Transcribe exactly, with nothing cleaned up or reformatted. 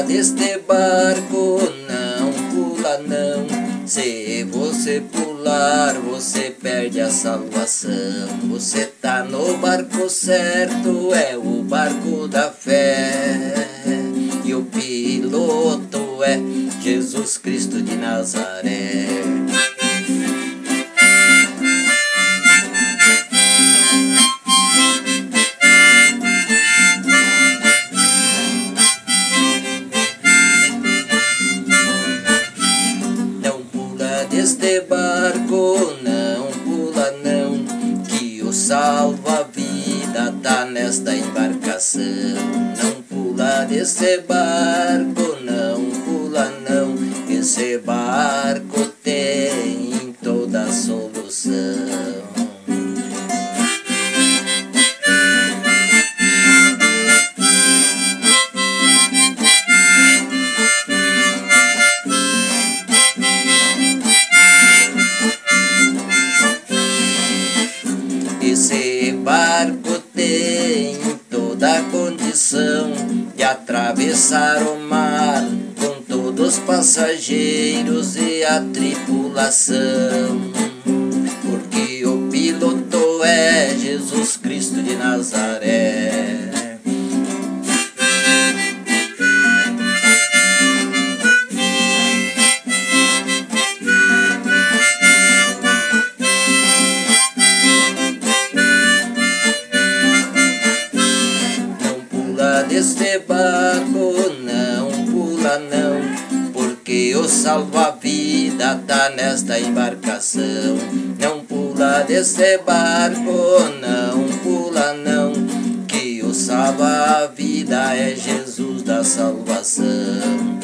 deste barco, não pula não. Se você pular, você perde a salvação. Você tá no barco certo, é o barco da fé. E o piloto é Jesus Cristo de Nazaré. Deste barco, não pula não, que o salva-vida tá nesta embarcação. Não pula desse barco, não pula não, esse barco tem toda a solução. Esse barco tem toda a condição de atravessar o mar com todos os passageiros e a tripulação, porque o piloto é Jesus Cristo de Nazaré. Deste barco, não pula não, porque o salva-vida tá nesta embarcação. Não pula deste barco, não pula não, que o salva-vida é Jesus da salvação.